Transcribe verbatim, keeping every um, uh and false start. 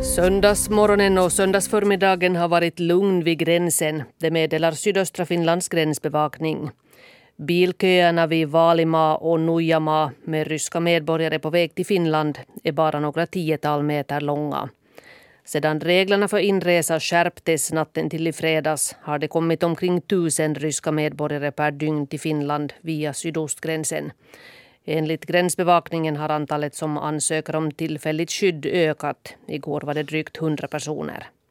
Söndagsmorgonen och söndagsförmiddagen har varit lugn vid gränsen. Det meddelar sydöstra Finlands gränsbevakning. Bilköerna vid Vaalimaa och Nuijamaa med ryska medborgare på väg till Finland är bara några tiotal meter långa. Sedan reglerna för inresa skärptes natten till i fredags har det kommit omkring tusen ryska medborgare per dygn till Finland via sydostgränsen. Enligt gränsbevakningen har antalet som ansöker om tillfälligt skydd ökat. Igår var det drygt hundra personer.